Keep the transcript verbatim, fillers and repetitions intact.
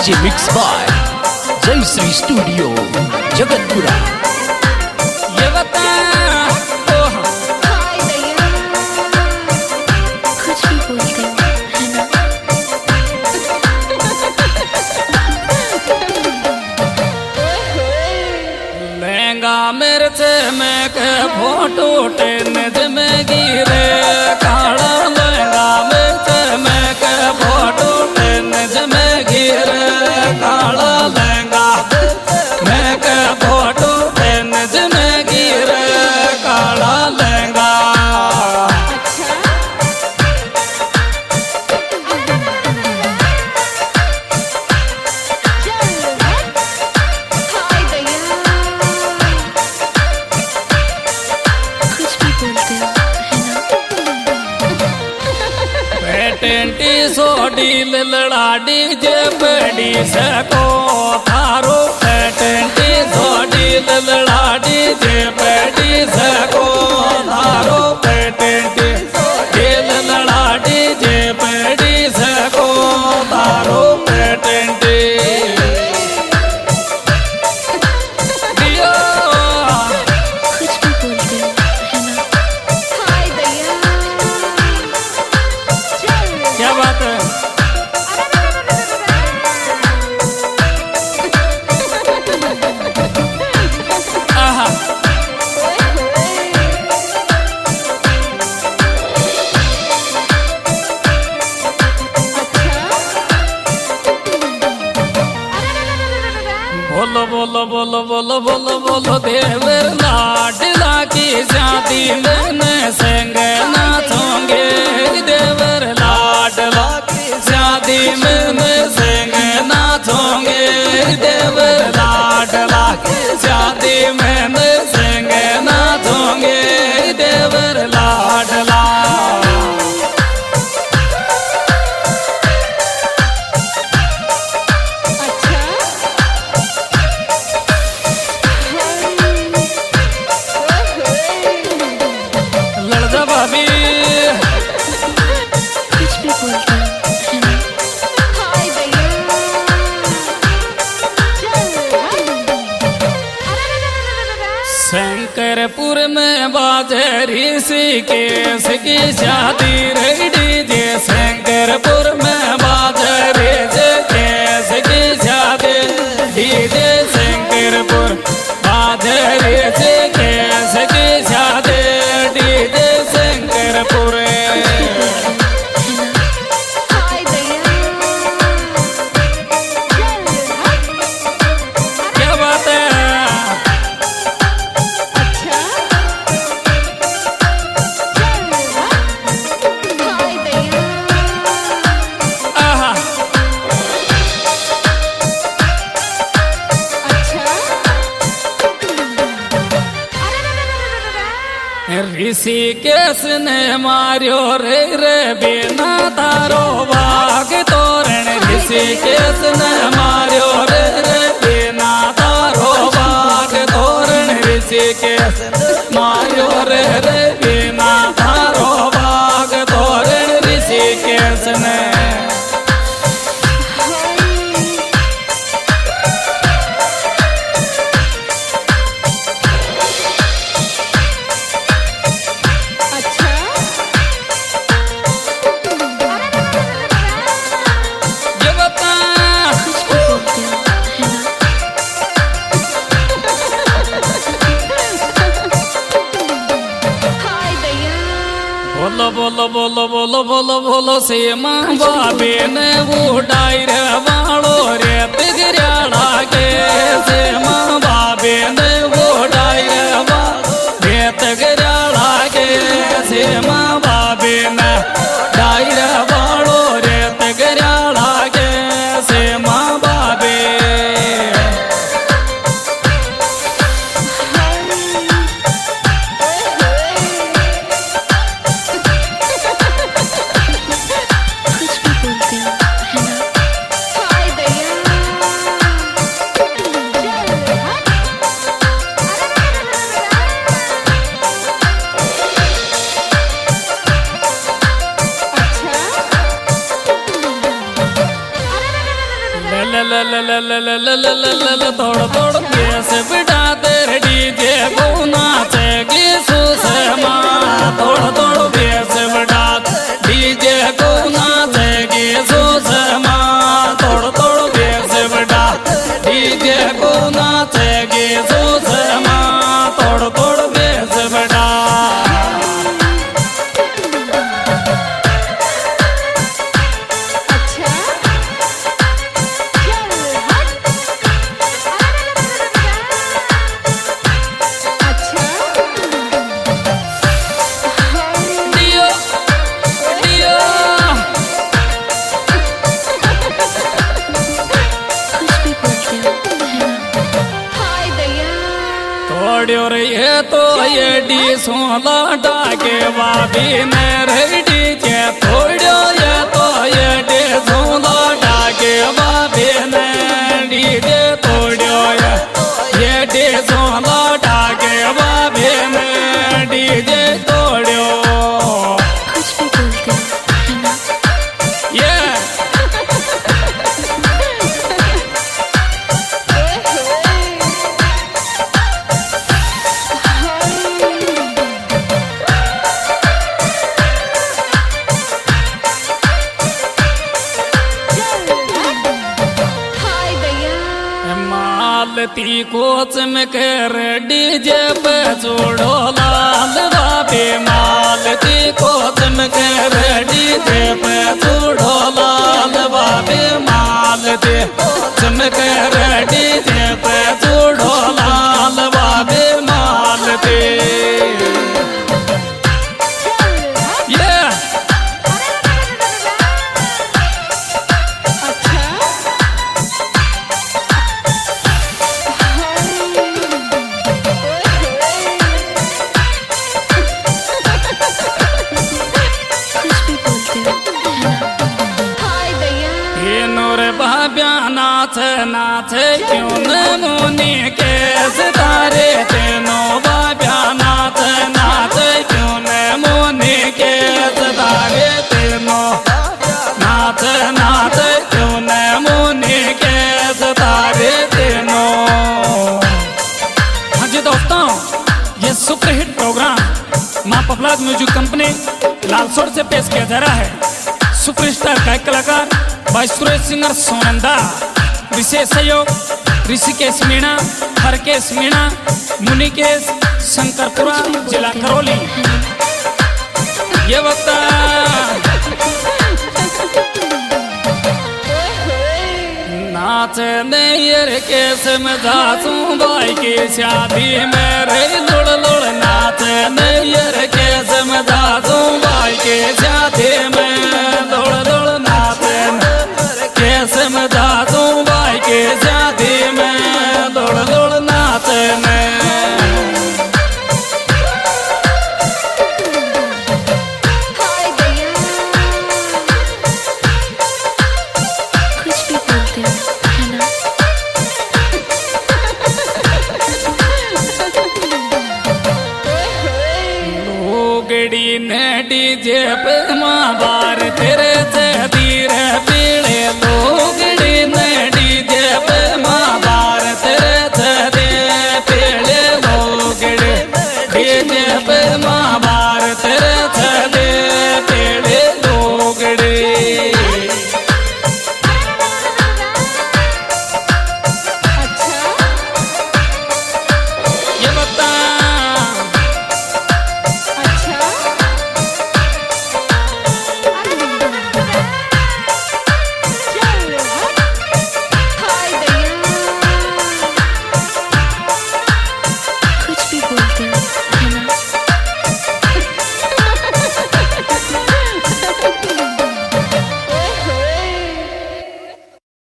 DJ mix by जय Shri studio Jagatpura. ये बता कुछ भी बोलते हो है ना। लहंगा मिर्च में के फोटो टेन में गिरे काला लहंगा मिर्च में के फोटो टेन में गिरे काला लहंगा में के फोटो टेन में गिरे काला लहंगा। टेंटी सोडी लड़ाडी जे बड़ी सको थारो टेंटी सोडी लड़ाडी जे बड़ी सको थारो टेंटी लड़ाडी जे बड़ी सको थारो टेंटी क्या बात है। आहा बोलो बोलो बोलो बोलो बोलो बोलो देवर लाडला की शादी में संग नाचोंगे देवर लाडला की शादी में संग नाचोंगे देवर लाडला की शादी में संग नाचोंगे देवर लाडला। शंकरपुर में बाजे ऋषिकेश की शादी रे डीजे शंकरपुर में बाजे ऋषिकेश की शादी डीजे शंकरपुर बाजे ऋषिकेश की शादी डीजे शंकरपुर। क्या बात है। ऋषिकेश ने मारियो रे रे बिना तारो बाग तोरण ऋषिकेश ने मारियो रे रे बिना तारो बाग तोरण ऋषिकेश मारियो रे रे बिना तारो बाग तोरण ऋषिकेश ने। बोलो बोलो बोलो बोलो बोलो बोलो से माँ बाबे ने वो डायर वालो रे तिगरियाड़ा के से माँ बाबे ने वो डायर वालो रे तिगरियाड़ा के से माँ बाबे ने डायर वालो रे तिगरियाड़ा के से माँ बाबे। तोड़ तोड़ बेस बिठा तेरे डीजे को नाचेगी सुषमा तोड़ तोड़ बेस बिठा डीजे को नाचेगी सुषमा तोड़ तोड़ बेस बिठा डीजे को नाचेगी सुषमा तोड़ तोड़ बेस बिठा रे ये तो ये डी सोला डाके बाबी ने रेडी के थोड़ो ये तो ये डी सोला डाके बाबी ने डीजे थोड़ो ये ये डी सोला डाके बाबी ने डीजे थोड़ो कुछ भी बोलते हो है ना ये मालती को चमक डीजे पे जोड़ो लाल बाबे मालती को चमक डीजे पे जोड़ो लाल बाबे मालती चमक डीजे पे जोड़ो लाल बाबे मालती नाच नाच क्यों न मुनि के सितारे तेनो बाब्या नाच नाच क्यों न मुनि के सितारे तेनो नाच नाच क्यों न मुनि के सितारे तेनो। हाँ जी दोस्तों, ये superhit program Maa Popular Music Company Lalsot से पेश किया जा रहा है। सुपरस्टार गायक कलाकार वाइसरॉय सिंगर सोनंदा, विशेष सहयोग ऋषिकेश मीणा, हरकेश मीणा, मुनिकेश, शंकरपुरा, जिला करौली। ये वक्त नाच नैयर केस में जासू भाई की शादी में रे लुड़ लुड़ नाच नैयर केस में जासू भाई की शादी में